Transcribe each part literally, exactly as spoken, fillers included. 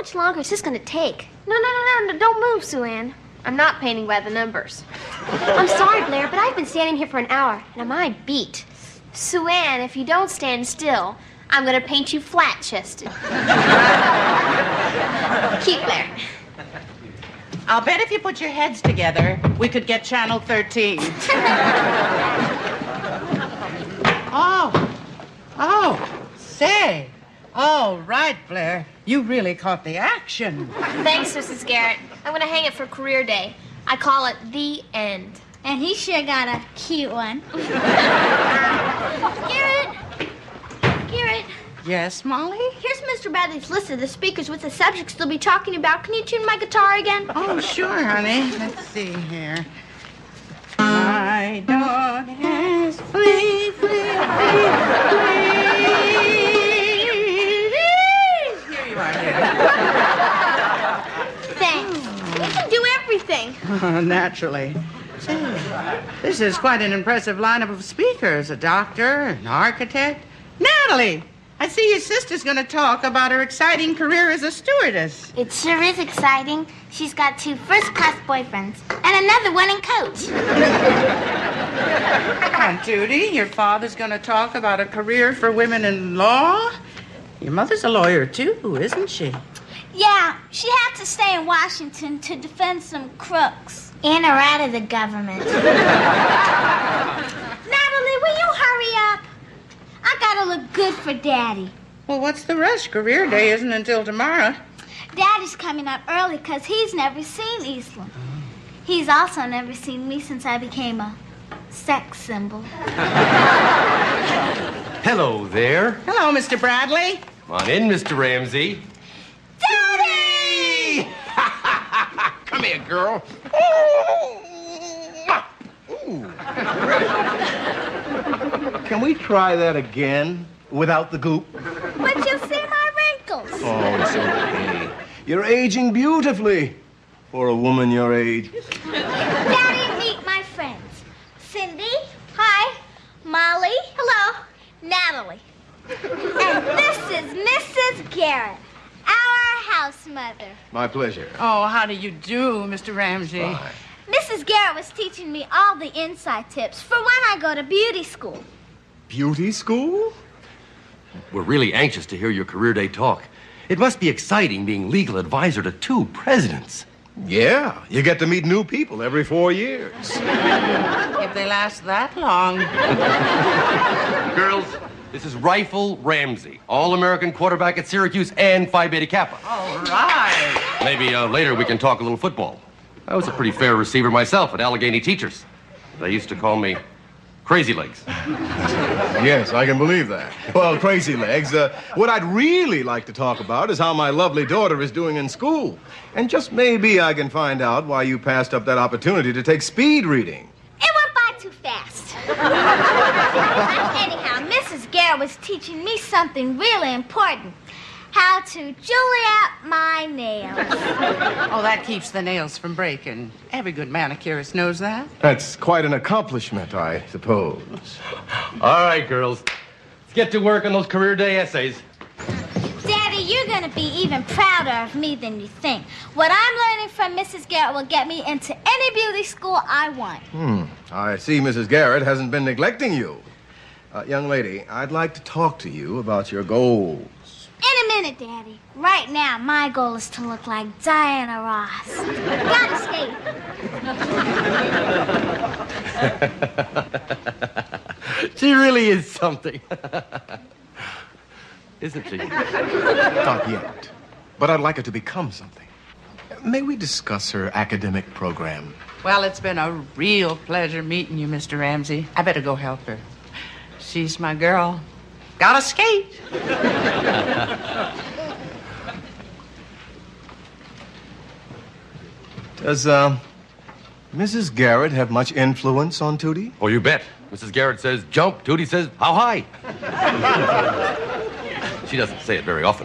much longer is this going to take? No, no, no, no, no, don't move, Sue Ann. I'm not painting by the numbers. I'm sorry, Blair, but I've been standing here for an hour, and I'm beat. Sue Ann, if you don't stand still, I'm going to paint you flat-chested. Keep Blair. I'll bet if you put your heads together, we could get Channel thirteen. Oh. Oh. Say. Oh, right, Blair. You really caught the action. Thanks, Missus Garrett. I'm going to hang it for career day. I call it The End. And he sure got a cute one. Garrett! Garrett! Yes, Molly? Here's Mister Bradley's list of the speakers with the subjects they'll be talking about. Can you tune my guitar again? Oh, sure, honey. Let's see here. My dog has flee, flee, flee, flee. Here you are, dear. Thanks. You can do everything. Oh, naturally. Say, this is quite an impressive lineup of speakers. A doctor, an architect. Natalie! I see your sister's going to talk about her exciting career as a stewardess. It sure is exciting. She's got two first-class boyfriends and another one in coach. Aunt Judy, your father's going to talk about a career for women in law? Your mother's a lawyer, too, isn't she? Yeah, she had to stay in Washington to defend some crooks. In or out of the government. Natalie, will you hurry up? I gotta look good for Daddy. Well, what's the rush? Career day isn't until tomorrow. Daddy's coming up early because he's never seen Eastland. He's also never seen me since I became a sex symbol. Hello there. Hello, Mister Bradley. Come on in, Mister Ramsey. Daddy! Come here, girl. Ooh. Can we try that again without the goop? But you'll see my wrinkles. Oh, it's okay. You're aging beautifully for a woman your age. Daddy, meet my friends. Cindy. Hi. Molly. Hello. Natalie. And this is Missus Garrett, our house mother. My pleasure. Oh, how do you do, Mister Ramsey? Fine. Missus Garrett was teaching me all the inside tips for when I go to beauty school. Beauty school? We're really anxious to hear your career day talk. It must be exciting being legal advisor to two presidents. Yeah, you get to meet new people every four years. If they last that long. Girls, this is Rifle Ramsey, All-American quarterback at Syracuse and Phi Beta Kappa. All right. Maybe uh, later we can talk a little football. I was a pretty fair receiver myself at Allegheny Teachers. They used to call me Crazy Legs. Yes, I can believe that. Well, Crazy Legs, uh, what I'd really like to talk about is how my lovely daughter is doing in school. And just maybe I can find out why you passed up that opportunity to take speed reading. It went by too fast. Anyhow, Missus Garrett was teaching me something really important. How to Juliet my nails. Oh, that keeps the nails from breaking. Every good manicurist knows that. That's quite an accomplishment, I suppose. All right, girls. Let's get to work on those career day essays. Daddy, you're going to be even prouder of me than you think. What I'm learning from Missus Garrett will get me into any beauty school I want. Hmm. I see Missus Garrett hasn't been neglecting you. Uh, young lady, I'd like to talk to you about your goals. In a minute, Daddy. Right now, my goal is to look like Diana Ross. Gotta skate. She really is something. Isn't she? Not yet. But I'd like her to become something. May we discuss her academic program? Well, it's been a real pleasure meeting you, Mister Ramsey. I better go help her. She's my girl. Gotta skate. Does, uh, Missus Garrett have much influence on Tootie? Oh, you bet. Missus Garrett says jump. Tootie says how high. She doesn't say it very often.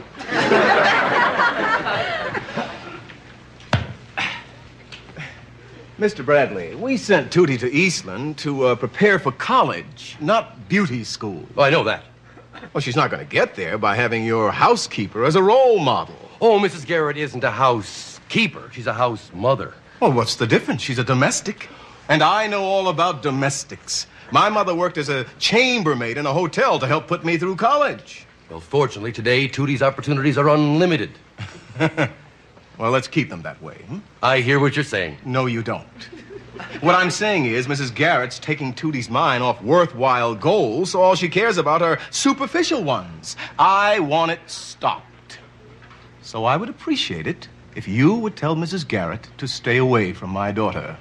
Mister Bradley, we sent Tootie to Eastland to uh, prepare for college, not beauty school. Oh, I know that. Well, she's not going to get there by having your housekeeper as a role model. Oh, Missus Garrett isn't a housekeeper. She's a house mother. Well, what's the difference? She's a domestic. And I know all about domestics. My mother worked as a chambermaid in a hotel to help put me through college. Well, fortunately, today, Tootie's opportunities are unlimited. Well, let's keep them that way. Hmm? I hear what you're saying. No, you don't. What I'm saying is Missus Garrett's taking Tootie's mind off worthwhile goals, so all she cares about are superficial ones. I want it stopped. So I would appreciate it if you would tell Missus Garrett to stay away from my daughter.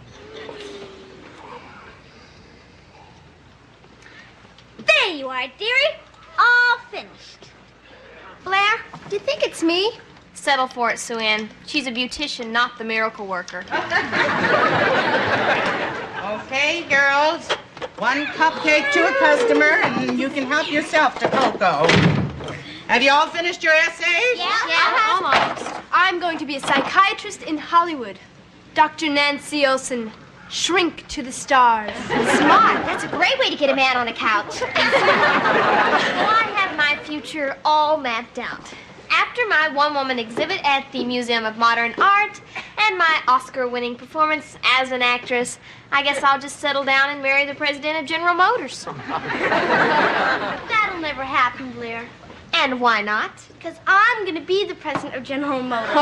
There you are, dearie. All finished. Blair, do you think it's me? Settle for it, Sue Ann. She's a beautician, not the miracle worker. Okay, girls. One cupcake to a customer, and you can help yourself to cocoa. Have you all finished your essays? Yeah, Yeah, almost. I'm going to be a psychiatrist in Hollywood. Doctor Nancy Olson. Shrink to the stars. Smart. That's a great way to get a man on a couch. Well, I have my future all mapped out. After my one-woman exhibit at the Museum of Modern Art and my Oscar-winning performance as an actress, I guess I'll just settle down and marry the president of General Motors. That'll never happen, Blair. And why not? Because I'm going to be the president of General Motors.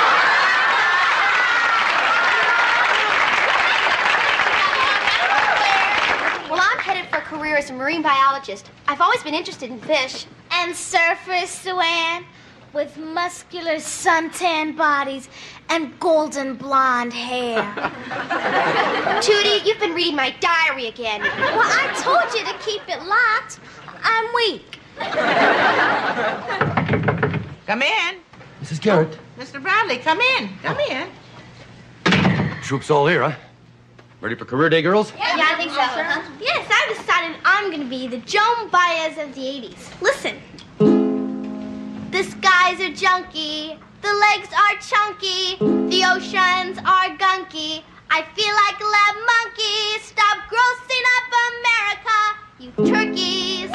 Well, I'm headed for a career as a marine biologist. I've always been interested in fish. And surfers, Sue Ann, with muscular suntan bodies and golden blonde hair. Tootie, you've been reading my diary again. Well, I told you to keep it locked. I'm weak. Come in. Missus Garrett. Mister Bradley, come in. Come in. Troops all here, huh? Ready for career day, girls? Yeah, I think so. Yes, I've decided I'm going to be the Joan Baez of the eighties. Listen. The skies are junky. The legs are chunky. The oceans are gunky. I feel like a lab monkey. Stop grossing up America, you turkeys.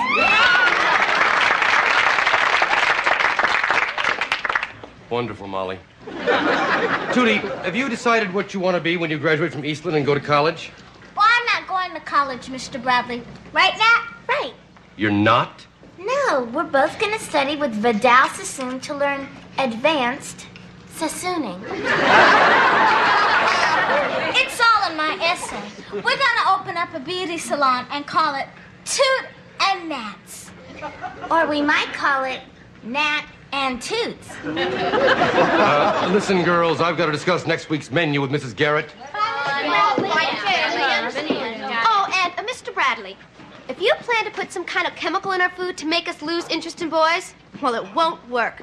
Wonderful, Molly. Tootie, have you decided what you want to be when you graduate from Eastland and go to college? Well, I'm not going to college, Mister Bradley. Right, Nat? Right. You're not? No, we're both going to study with Vidal Sassoon to learn advanced Sassooning. It's all in my essay. We're going to open up a beauty salon and call it Toot and Nats. Or we might call it Nat and Toots. Uh, listen, girls, I've got to discuss next week's menu with Missus Garrett. Oh, and uh, Mister Bradley, if you plan to put some kind of chemical in our food to make us lose interest in boys, well, it won't work.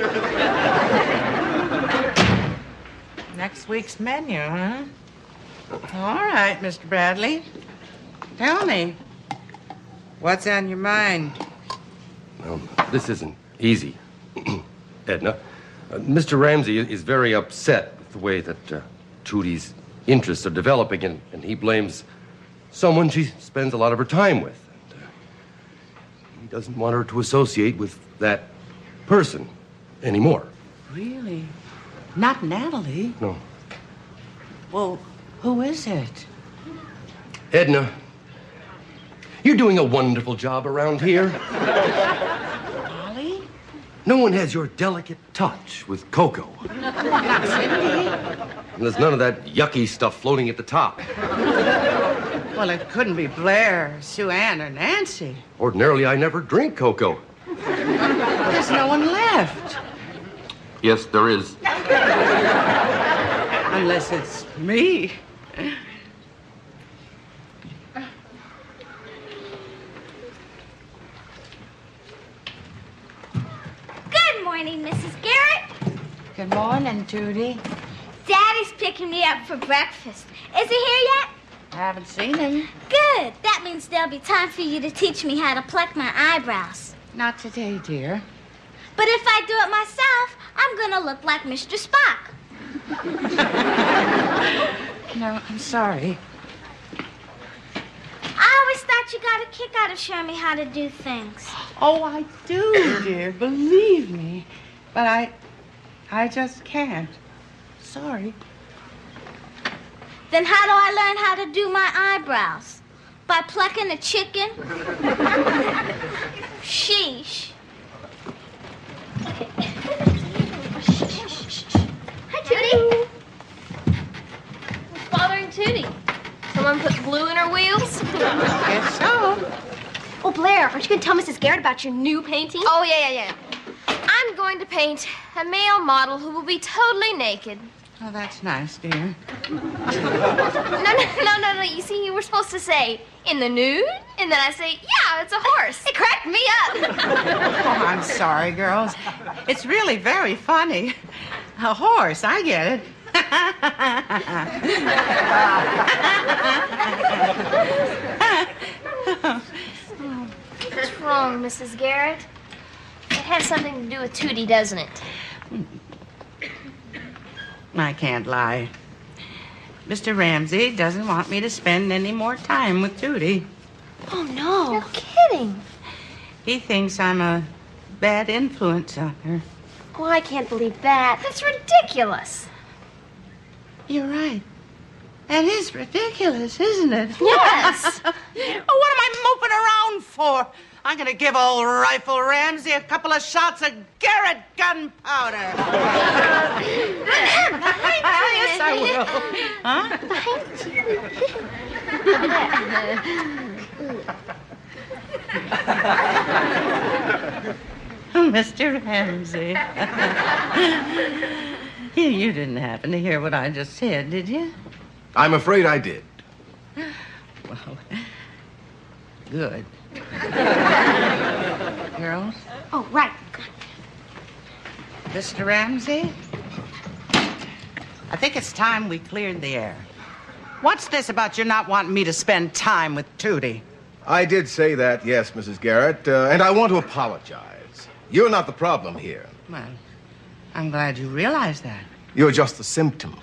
Next week's menu, huh? All right, Mister Bradley. Tell me, what's on your mind? Well, this isn't easy, Edna. Uh, Mister Ramsey is very upset with the way that uh, Tootie's interests are developing, and, and he blames someone she spends a lot of her time with. And, uh, he doesn't want her to associate with that person anymore. Really? Not Natalie? No. Well, who is it? Edna, you're doing a wonderful job around here. Molly? No one has your delicate touch with Coco. Cindy? And there's none of that yucky stuff floating at the top. Well, it couldn't be Blair, Sue Ann, or Nancy. Ordinarily, I never drink cocoa. There's no one left. Yes, there is. Unless it's me. Good morning, Missus Garrett. Good morning, Tootie. Daddy's picking me up for breakfast. Is he here yet? I haven't seen him. Good. That means there'll be time for you to teach me how to pluck my eyebrows. Not today, dear. But if I do it myself, I'm going to look like Mister Spock. No, I'm sorry. I always thought you got a kick out of showing me how to do things. Oh, I do, dear. Believe me. But I... I just can't. Sorry. Then how do I learn how to do my eyebrows? By plucking a chicken? Sheesh. Hi, Tootie. What's bothering Tootie? Someone put glue in her wheels? Guess so. Oh, Blair, aren't you going to tell Missus Garrett about your new painting? Oh, yeah, yeah, yeah. I'm going to paint a male model who will be totally naked. Oh, that's nice, dear. No, no, no, no, no. You see, you were supposed to say, in the nude? And then I say, yeah, it's a horse. It cracked me up. Oh, I'm sorry, girls. It's really very funny. A horse, I get it. What's wrong, Missus Garrett? It has something to do with Tootie, doesn't it? I can't lie. Mister Ramsey doesn't want me to spend any more time with Tootie. Oh, no. You're kidding. He thinks I'm a bad influence on her. Oh, I can't believe that. That's ridiculous. You're right. That is ridiculous, isn't it? Yes. Oh, what am I moping around for? I'm going to give old Rifle Ramsey a couple of shots of Garrett gunpowder. Yes, I will. Huh? Oh, Mister Ramsey. you, you didn't happen to hear what I just said, did you? I'm afraid I did. Well, good. Girls? Oh, right. Mister Ramsey? I think it's time we cleared the air. What's this about you not wanting me to spend time with Tootie? I did say that, yes, Missus Garrett, uh, and I want to apologize. You're not the problem here. Well, I'm glad you realize that. You're just the symptom.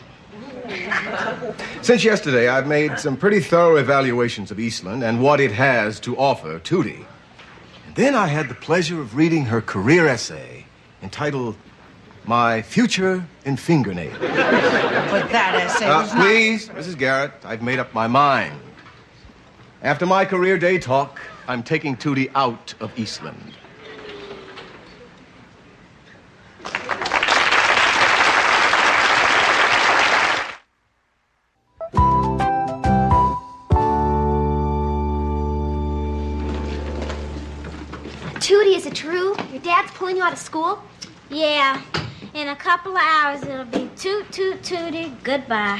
Since yesterday, I've made some pretty thorough evaluations of Eastland and what it has to offer Tootie. And then I had the pleasure of reading her career essay entitled My Future in Fingernails. But that essay Uh, was not... please, Missus Garrett, I've made up my mind. After my career day talk, I'm taking Tootie out of Eastland. Tootie, is it true? Your dad's pulling you out of school? Yeah. In a couple of hours, it'll be toot, toot, tootie, goodbye.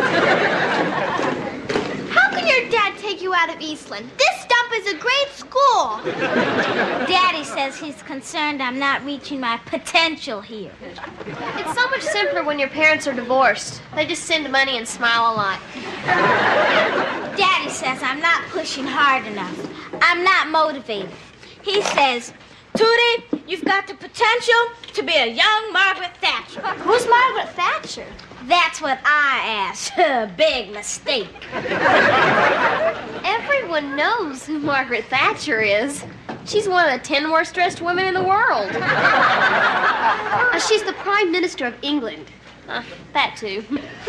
How can your dad take you out of Eastland? This dump is a great school. Daddy says he's concerned I'm not reaching my potential here. It's so much simpler when your parents are divorced. They just send money and smile a lot. Daddy says I'm not pushing hard enough. I'm not motivated. He says, Tootie, you've got the potential to be a young Margaret Thatcher. Who's Margaret Thatcher? That's what I asked. Big mistake. Everyone knows who Margaret Thatcher is. She's one of the ten worst dressed women in the world. Uh, she's the Prime Minister of England. Uh, that too.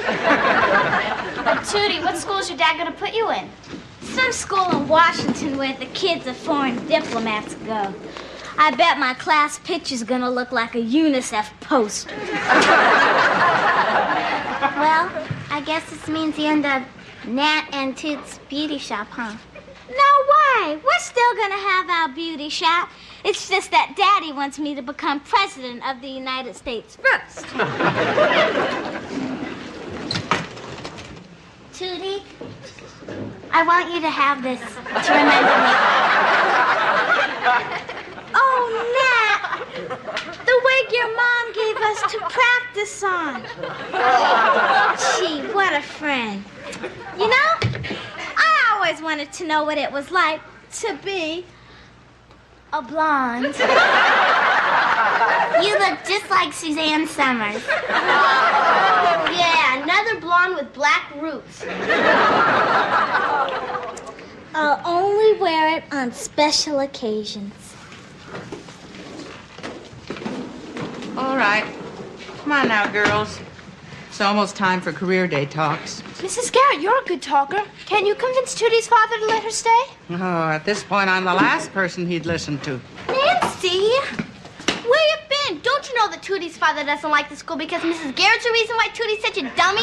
But Tootie, what school's your dad going to put you in? Some school in Washington where the kids of foreign diplomats go. I bet my class picture's going to look like a UNICEF poster. Well, I guess this means the end of Nat and Toot's beauty shop, huh? No way. We're still going to have our beauty shop. It's just that Daddy wants me to become president of the United States first. Tootie, I want you to have this to remember me. Oh, Nat, the wig your mom gave us to practice on. Gee, what a friend. You know, I always wanted to know what it was like to be a blonde. You look just like Suzanne Summers. Oh, yeah, another blonde with black roots. I'll only wear it on special occasions. All right. Come on now, girls. It's almost time for career day talks. Missus Garrett, you're a good talker. Can you convince Tootie's father to let her stay? Oh, at this point, I'm the last person he'd listen to. Nancy, where you been? Don't you know that Tootie's father doesn't like the school because Missus Garrett's the reason why Tootie's such a dummy?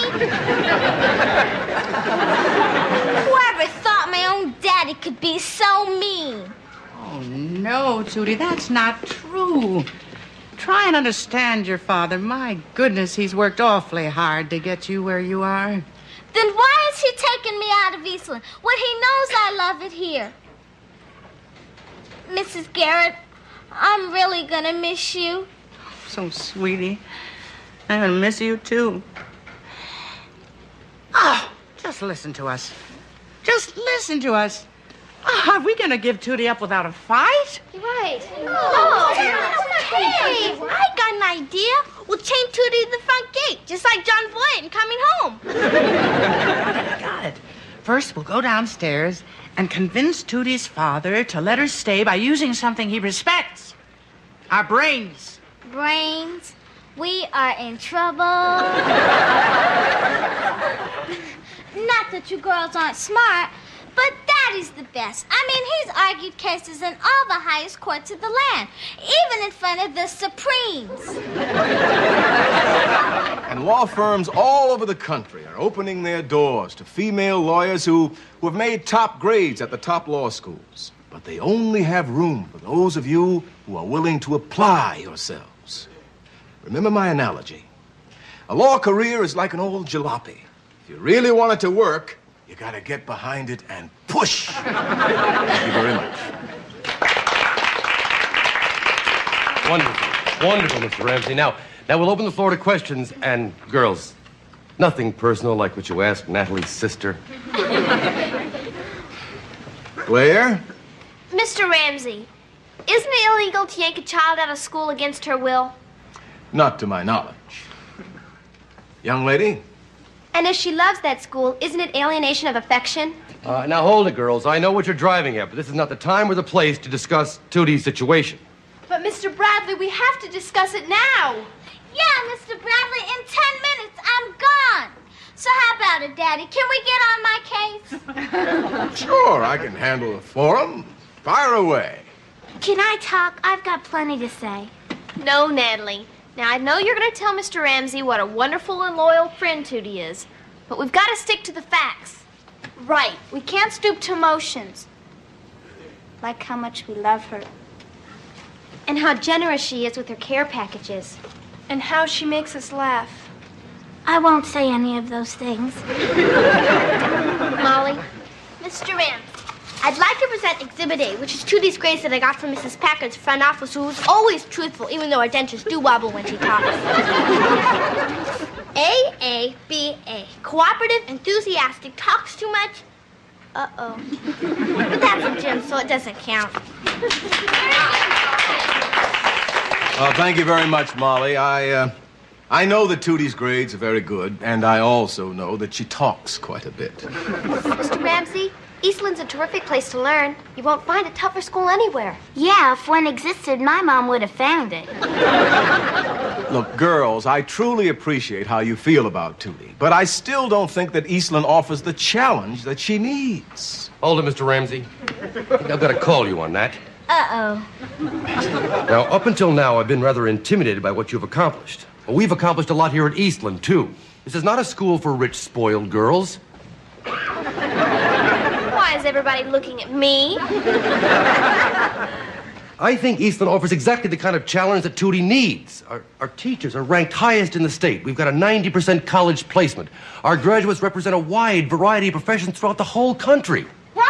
Whoever thought my own daddy could be so mean? Oh, no, Tootie, that's not true. Try and understand your father. My goodness, he's worked awfully hard to get you where you are. Then why is he taking me out of Eastland when he knows I love it here? Missus Garrett, I'm really gonna miss you. So, sweetie, I'm gonna miss you, too. Oh, just listen to us. Just listen to us. Oh, are we gonna give Tootie up without a fight? Right. Oh, hey, I got an idea. We'll chain Tootie to the front gate, just like John Boyd in Coming Home. Got it. First, we'll go downstairs and convince Tootie's father to let her stay by using something he respects. Our brains. Brains, we are in trouble. Not that you girls aren't smart, but Daddy's the best. I mean, he's argued cases in all the highest courts of the land, even in front of the Supremes. And law firms all over the country are opening their doors to female lawyers who, who have made top grades at the top law schools. But they only have room for those of you who are willing to apply yourselves. Remember my analogy. A law career is like an old jalopy. If you really want it to work, you gotta get behind it and push. Thank you very much. Wonderful. Wonderful, Mister Ramsey. Now, now we'll open the floor to questions. And, girls, nothing personal like what you asked Natalie's sister. Blair? Mister Ramsey, isn't it illegal to yank a child out of school against her will? Not to my knowledge. Young lady? And if she loves that school, isn't it alienation of affection? Uh, now, hold it, girls. I know what you're driving at, but this is not the time or the place to discuss Tootie's situation. But, Mister Bradley, we have to discuss it now. Yeah, Mister Bradley, in ten minutes, I'm gone. So how about it, Daddy? Can we get on my case? Sure, I can handle the forum. Fire away. Can I talk? I've got plenty to say. No, Natalie. Now, I know you're going to tell Mister Ramsey what a wonderful and loyal friend Tootie is, but we've got to stick to the facts. Right. We can't stoop to emotions. Like how much we love her. And how generous she is with her care packages. And how she makes us laugh. I won't say any of those things. Molly? Mister Ramsey, I'd like to present Exhibit A, which is Tootie's grades that I got from Missus Packard's front office, who's always truthful, even though her dentures do wobble when she talks. A, A, B, A. Cooperative, enthusiastic, talks too much. Uh-oh. But that's a gym, so it doesn't count. Well, thank you very much, Molly. I, uh, I know that Tootie's grades are very good, and I also know that she talks quite a bit. Mister Ramsey, Eastland's a terrific place to learn. You won't find a tougher school anywhere. Yeah, if one existed, my mom would have found it. Look, girls, I truly appreciate how you feel about Tootie, but I still don't think that Eastland offers the challenge that she needs. Hold it, Mister Ramsey. I think I've got to call you on that. Uh-oh. Now, up until now, I've been rather intimidated by what you've accomplished. Well, we've accomplished a lot here at Eastland, too. This is not a school for rich, spoiled girls. Why is everybody looking at me? I think Eastland offers exactly the kind of challenge that Tootie needs. Our, our teachers are ranked highest in the state. We've got a ninety percent college placement. Our graduates represent a wide variety of professions throughout the whole country.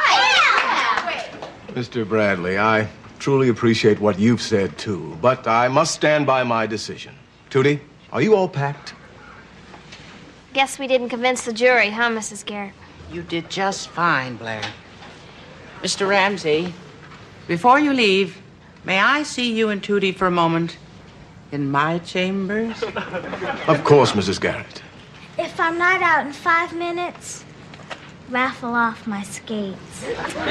Mister Bradley, I truly appreciate what you've said, too, but I must stand by my decision. Tootie, are you all packed? Guess we didn't convince the jury, huh, Missus Garrett? You did just fine, Blair. Mister Ramsey, before you leave, may I see you and Tootie for a moment in my chambers? Of course, Missus Garrett. If I'm not out in five minutes, raffle off my skates.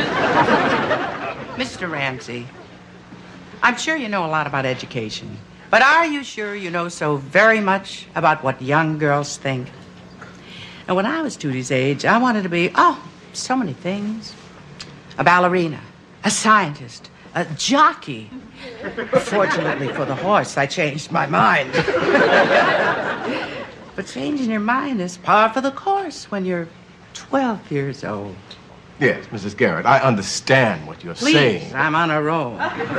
Mister Ramsey, I'm sure you know a lot about education, But are you sure you know so very much about what young girls think? And when I was Tootie's age, I wanted to be, oh, so many things. A ballerina, a scientist, a jockey. Fortunately for the horse, I changed my mind. But changing your mind is par for the course when you're twelve years old. Yes, Missus Garrett, I understand what you're Please, saying. I'm on a roll.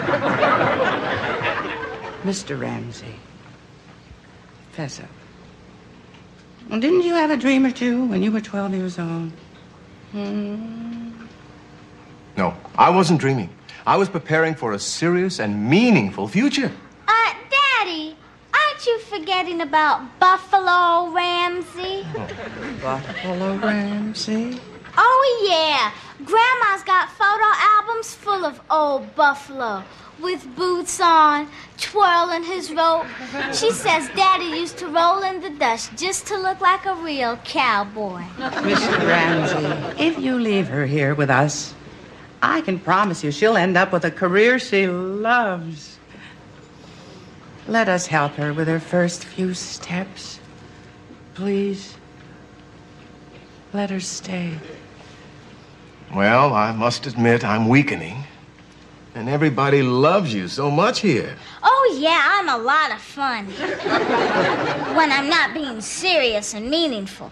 Mister Ramsey, fess up. Well, didn't you have a dream or two when you were twelve years old? Hmm? No, I wasn't dreaming. I was preparing for a serious and meaningful future. Uh, Daddy, aren't you forgetting about Buffalo Ramsey? Buffalo Ramsey? Oh, yeah. Grandma's got photo albums full of old Buffalo with boots on, twirling his rope. She says Daddy used to roll in the dust just to look like a real cowboy. Mister Ramsey, if you leave her here with us, I can promise you she'll end up with a career she loves. Let us help her with her first few steps. Please, let her stay. Well, I must admit I'm weakening. And everybody loves you so much here. Oh, yeah, I'm a lot of fun. When I'm not being serious and meaningful.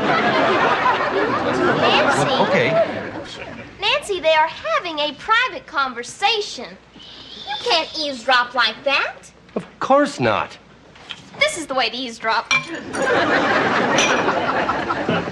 Nancy. Okay. Nancy, they are having a private conversation. You can't eavesdrop like that. Of course not. This is the way to eavesdrop.